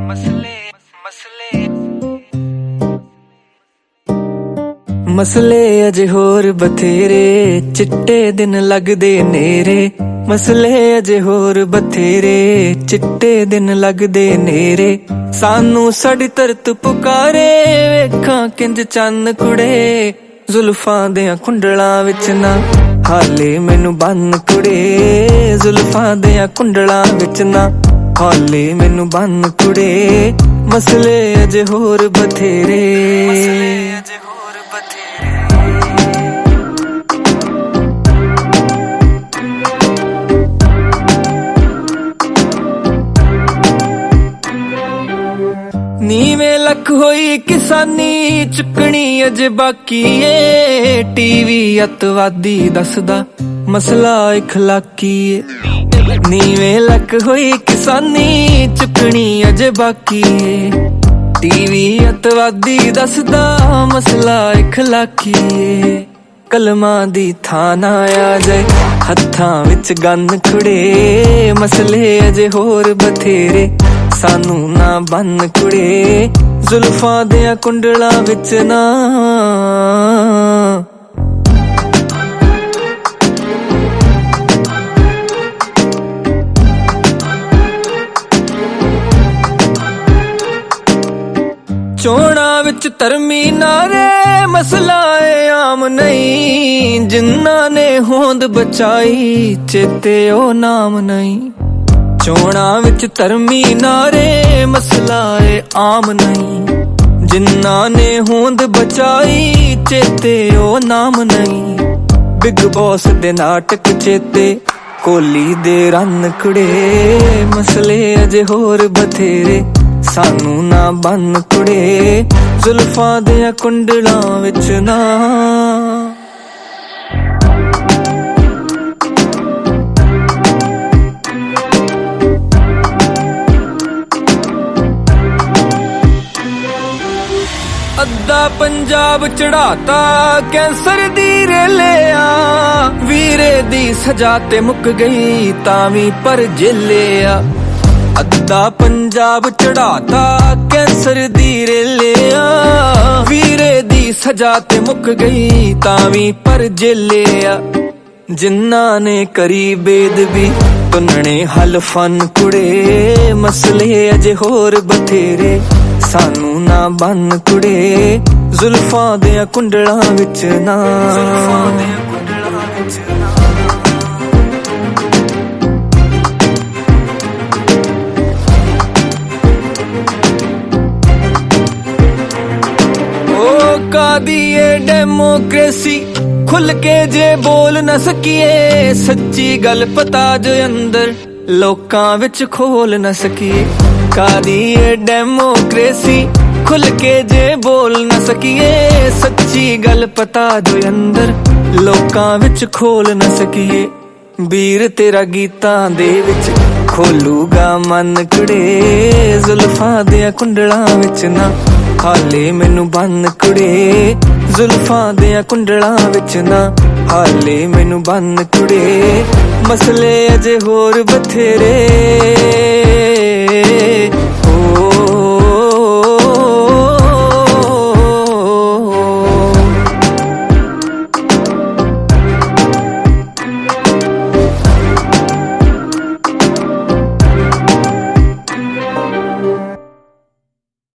मसले अजे होर बथेरे, चिट्टे दिन लगदे नेरे। मसले अजे होर बथेरे, चिट्टे दिन लगदे नेरे। सानू साडी तरत पुकारे, वेखां किंज चन्न कुड़े। जुल्फां देयां कुंडलां विच ना हाले मैनू बन्न कुड़े। जुल्फां देयां कुंडलां विच ना हाले मैनू बन्न कुड़े। मसले अजे होर बथेरे। नीवें लख होई किसानी, चुकनी अजे बाकी ए। टीवी अतवादी दसदा मसला इखलाकी ए। नीवें लख होई किसानी, चुकनी अजे बाकी ए। टीवी अतवादी दसदा मसला इखलाकी ए। कलमां दी थां ना आ जाए, हत्थां विच गंद खुड़े। मसले अजे होर बथेरे, सानू ना बन्न कुड़े। जुल्फां देयां कुंडलां विच ना चोणां विच धर्मी नारे। मसला ए आम नहीं, जिन्ना ने होंद बचाई, चेते ओ नाम नहीं। चोणां विच धर्मी नारे, मसला ए आम नहीं। जिन्ना ने होंद बचाई, चेते ओ नाम नहीं। बिग बॉस दे नाटक चेते, कोहली दे रन कुड़े। मसले अजे होर बथेरे, सानू ना बन्न कुड़े। जुल्फां देयां कुंडलां विच ना अद्धा पंजाब चढ़ाता कैंसर दी रेलिया। वीरे दी सजा ते मुक गई, तावी पर जेलिया। अद्धा पंजाब चढ़ाता कैंसर दी रेलिया। वीरे दी सजा ते मुक गई, तावी पर जेलिया। जिन्ना ने करी बेदबी, तुन्ने हल फन कुड़े। मसले अजे होर बथेरे, सानू ना बन्न कुड़े। जुल्फां देयां कुंडलां विच ना ओ कादी ए डेमोक्रेसी, खुल के जे बोल न सकिए। सच्ची गल पता जो अंदर लोकां विच खोल न सकिए। कादी ए डेमोक्रेसी, खुल के जे बोल न सकिए। सच्ची गल पता जो अंदर लोकां विच खोल न सकिए। वीर तेरा गीतां दे विच खोलूगा मन कुड़े। जुल्फां देयां कुंडलां विच ना हाले मैनू बन्न कुड़े। जुल्फां देयां कुंडलां विच ना हाले मैनू बन्न कुड़े। मसले अजे होर बथेरे।